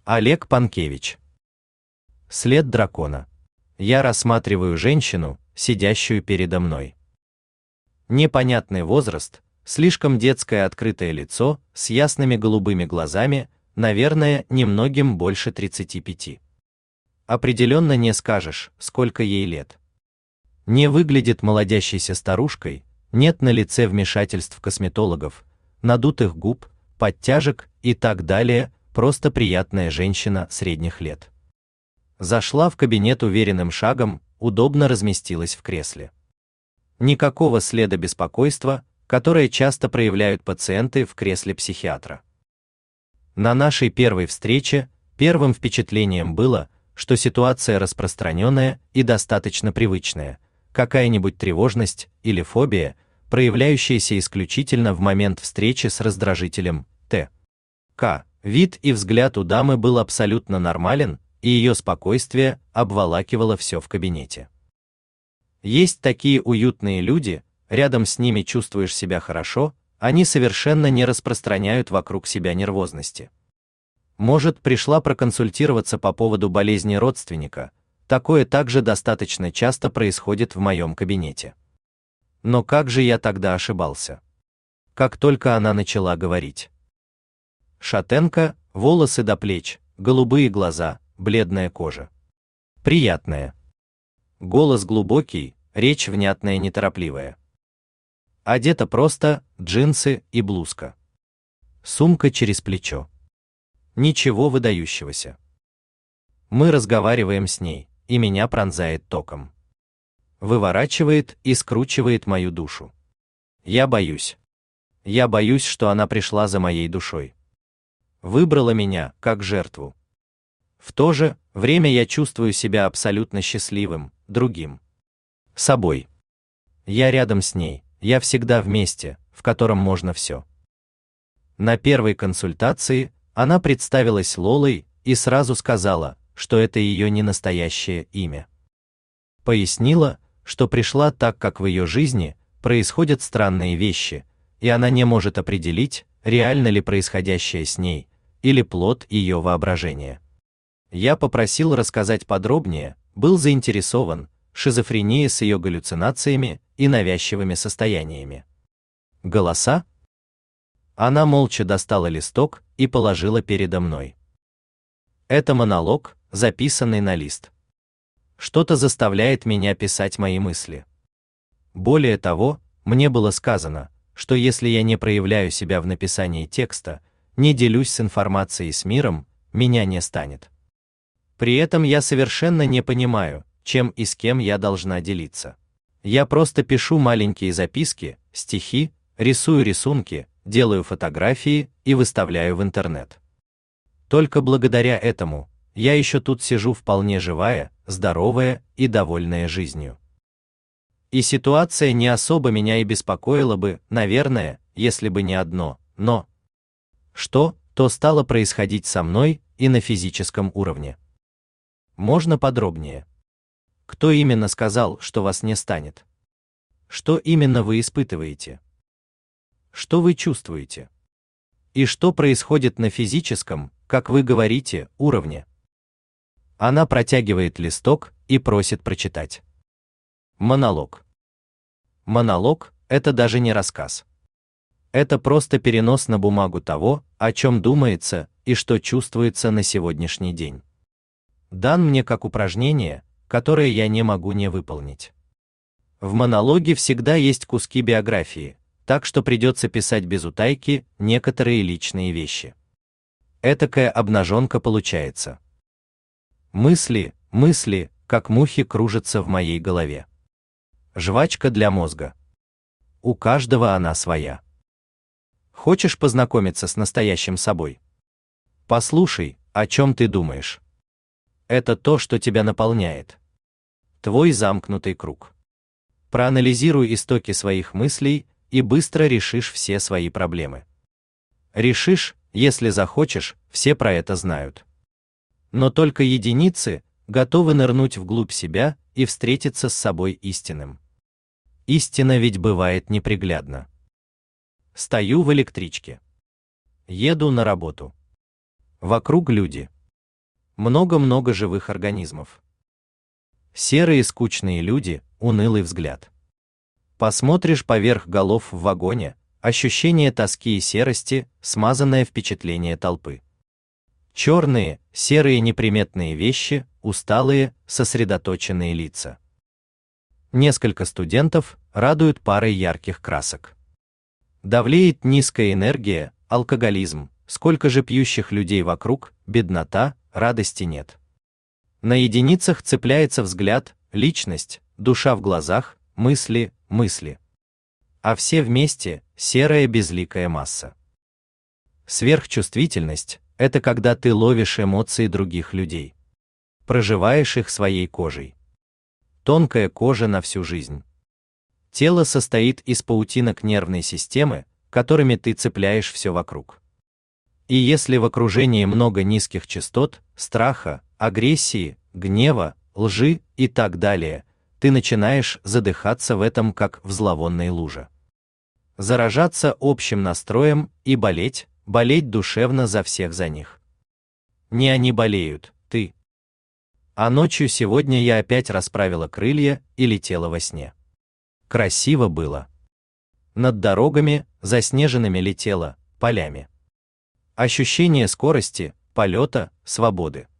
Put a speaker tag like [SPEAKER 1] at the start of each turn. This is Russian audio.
[SPEAKER 1] Олег Панкевич. След дракона. Я рассматриваю женщину, сидящую передо мной. Непонятный возраст, слишком детское открытое лицо, с ясными голубыми глазами, наверное, немногим больше 35. Определенно не скажешь, сколько ей лет. Не выглядит молодящейся старушкой, нет на лице вмешательств косметологов, надутых губ, подтяжек и так далее, просто приятная женщина средних лет. Зашла в кабинет уверенным шагом, удобно разместилась в кресле. Никакого следа беспокойства, которое часто проявляют пациенты в кресле психиатра. На нашей первой встрече первым впечатлением было, что ситуация распространенная и достаточно привычная, какая-нибудь тревожность или фобия, проявляющаяся исключительно в момент встречи с раздражителем Т.К. Вид и взгляд у дамы был абсолютно нормален, и ее спокойствие обволакивало все в кабинете. Есть такие уютные люди, рядом с ними чувствуешь себя хорошо, они совершенно не распространяют вокруг себя нервозности. Может, пришла проконсультироваться по поводу болезни родственника, такое также достаточно часто происходит в моем кабинете. Но как же я тогда ошибался? Как только она начала говорить. Шатенка, волосы до плеч, голубые глаза, бледная кожа. Приятная. Голос глубокий, речь внятная, неторопливая. Одета просто, джинсы и блузка. Сумка через плечо. Ничего выдающегося. Мы разговариваем с ней, и меня пронзает током. Выворачивает и скручивает мою душу. Я боюсь. Я боюсь, что она пришла за моей душой. Выбрала меня, как жертву. В то же время я чувствую себя абсолютно счастливым, другим. Собой. Я рядом с ней, я всегда в месте, в котором можно все. На первой консультации она представилась Лолой и сразу сказала, что это ее не настоящее имя. Пояснила, что пришла так как в ее жизни происходят странные вещи, и она не может определить, реально ли происходящее с ней, или плод ее воображения. Я попросил рассказать подробнее, был заинтересован, шизофрения с ее галлюцинациями и навязчивыми состояниями. Голоса? Она молча достала листок и положила передо мной. Это монолог, записанный на лист. Что-то заставляет меня писать мои мысли. Более того, мне было сказано, что если я не проявляю себя в написании текста, не делюсь с информацией с миром, меня не станет. При этом я совершенно не понимаю, чем и с кем я должна делиться. Я просто пишу маленькие записки, стихи, рисую рисунки, делаю фотографии и выставляю в интернет. Только благодаря этому я еще тут сижу вполне живая, здоровая и довольная жизнью. И ситуация не особо меня и беспокоила бы, наверное, если бы не одно «но». Что, то стало происходить со мной и на физическом уровне. Можно подробнее? Кто именно сказал, что вас не станет? Что именно вы испытываете? Что вы чувствуете? И что происходит на физическом, как вы говорите, уровне? Она протягивает листок и просит прочитать. Монолог. Монолог – это даже не рассказ. Это просто перенос на бумагу того, о чем думается и что чувствуется на сегодняшний день. Дан мне как упражнение, которое я не могу не выполнить. В монологе всегда есть куски биографии, так что придется писать без утайки некоторые личные вещи. Этакая обнаженка получается. Мысли, как мухи кружатся в моей голове. Жвачка для мозга. У каждого она своя. Хочешь познакомиться с настоящим собой? Послушай, о чем ты думаешь. Это то, что тебя наполняет. Твой замкнутый круг. Проанализируй истоки своих мыслей и быстро решишь все свои проблемы. Решишь, если захочешь, все про это знают. Но только единицы готовы нырнуть вглубь себя и встретиться с собой истинным. Истина ведь бывает неприглядна. Стою в электричке. Еду на работу. Вокруг люди. много-много живых организмов. Серые скучные люди, унылый взгляд. Посмотришь поверх голов в вагоне, ощущение тоски и серости, смазанное впечатление толпы. Черные, серые неприметные вещи, усталые, сосредоточенные лица. Несколько студентов радуют парой ярких красок. Давлеет низкая энергия, алкоголизм, сколько же пьющих людей вокруг, беднота, радости нет. На единицах цепляется взгляд, личность, душа в глазах, мысли. А все вместе – серая безликая масса. Сверхчувствительность – это когда ты ловишь эмоции других людей. Проживаешь их своей кожей. Тонкая кожа на всю жизнь. Тело состоит из паутинок нервной системы, которыми ты цепляешь все вокруг. И если в окружении много низких частот, страха, агрессии, гнева, лжи и так далее, ты начинаешь задыхаться в этом, как в зловонной луже. Заражаться общим настроем и болеть душевно за всех за них. Не они болеют, ты. А ночью сегодня я опять расправила крылья и летела во сне. Красиво было. Над дорогами, заснеженными летела, полями. Ощущение скорости, полета, свободы.